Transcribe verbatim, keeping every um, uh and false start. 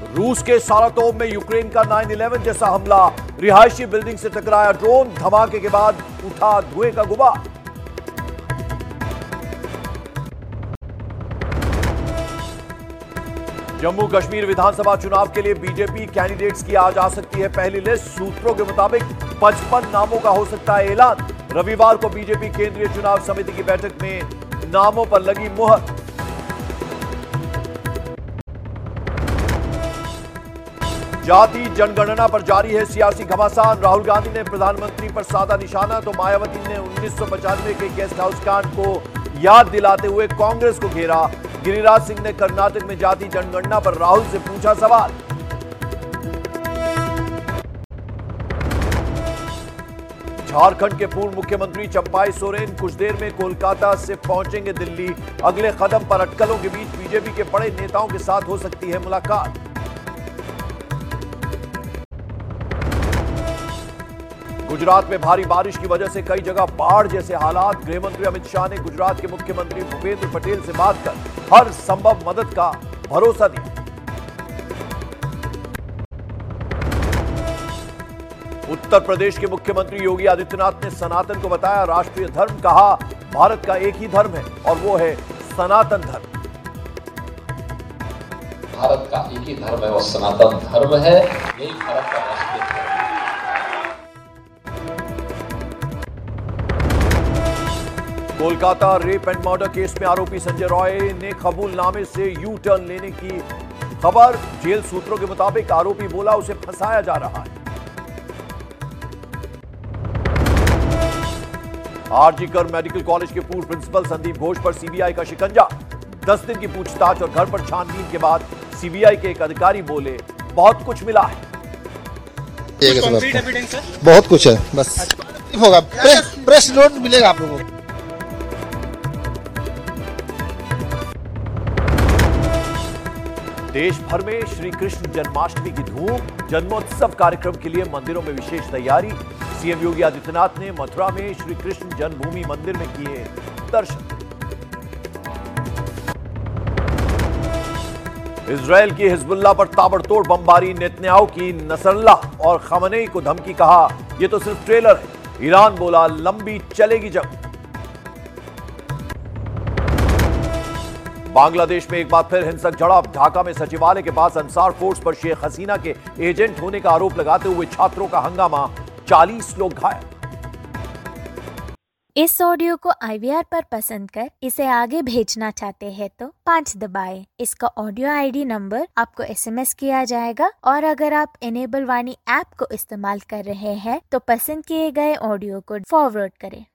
रूस के सारातोव में यूक्रेन का नाइन इलेवन जैसा हमला, रिहायशी बिल्डिंग से टकराया ड्रोन, धमाके के बाद उठा धुएं का गुबार। जम्मू कश्मीर विधानसभा चुनाव के लिए बीजेपी कैंडिडेट्स की आज आ सकती है पहली लिस्ट। सूत्रों के मुताबिक पचपन नामों का हो सकता है ऐलान। रविवार को बीजेपी केंद्रीय चुनाव समिति की बैठक में नामों पर लगी मुहर। जाति जनगणना पर जारी है सियासी घमासान। राहुल गांधी ने प्रधानमंत्री पर साधा निशाना तो मायावती ने उन्नीस सौ पचानवे के गेस्ट हाउस कांड को याद दिलाते हुए कांग्रेस को घेरा। गिरिराज सिंह ने कर्नाटक में जाति जनगणना पर राहुल से पूछा सवाल। झारखंड के पूर्व मुख्यमंत्री चंपाई सोरेन कुछ देर में कोलकाता से पहुंचेंगे दिल्ली। अगले कदम पर अटकलों के बीच बीजेपी के बड़े नेताओं के साथ हो सकती है मुलाकात। गुजरात में भारी बारिश की वजह से कई जगह बाढ़ जैसे हालात। गृह मंत्री अमित शाह ने गुजरात के मुख्यमंत्री भूपेंद्र पटेल से बात कर हर संभव मदद का भरोसा दिया। उत्तर प्रदेश के मुख्यमंत्री योगी आदित्यनाथ ने सनातन को बताया राष्ट्रीय धर्म। कहा भारत का एक ही धर्म है और वो है सनातन धर्म। भारत का एक ही धर्म है और सनातन धर्म है, यही भारत का राष्ट्रीय धर्म है। Kolkata rape and murder case में आरोपी संजय रॉय ने कबूलनामे से यू टर्न लेने की खबर। जेल सूत्रों के मुताबिक आरोपी बोला उसे फंसाया जा रहा है। आरजी कर मेडिकल कॉलेज के पूर्व प्रिंसिपल संदीप घोष पर सीबीआई का शिकंजा। दस दिन की पूछताछ और घर पर छानबीन के बाद सीबीआई के एक अधिकारी बोले बहुत कुछ मिला है। बहुत कुछ है, बस होगा प्रेस, प्रेस नोट मिलेगा आप लोगों को। देश भर में श्री कृष्ण जन्माष्टमी की धूम। जन्मोत्सव कार्यक्रम के लिए मंदिरों में विशेष तैयारी। सीएम योगी आदित्यनाथ ने मथुरा में श्री कृष्ण जन्मभूमि मंदिर में किए दर्शन। इजरायल की हिजबुल्लाह पर ताबड़तोड़ बमबारी। नेतन्याहू की नसरल्लाह और खमनेई को धमकी। कहा यह तो सिर्फ ट्रेलर है। ईरान बोला लंबी चलेगी जंग। बांग्लादेश में एक बार फिर हिंसक झड़प। ढाका में सचिवालय के पास अंसार फोर्स पर शेख हसीना के एजेंट होने का आरोप लगाते हुए छात्रों का हंगामा। चालीस लोग घायल। इस ऑडियो को आईवीआर पर पसंद कर इसे आगे भेजना चाहते हैं तो पाँच दबाएं। इसका ऑडियो आईडी नंबर आपको एसएमएस किया जाएगा और अगर आप इनेबल वाणी ऐप को इस्तेमाल कर रहे हैं तो पसंद किए गए ऑडियो को फॉरवर्ड करें।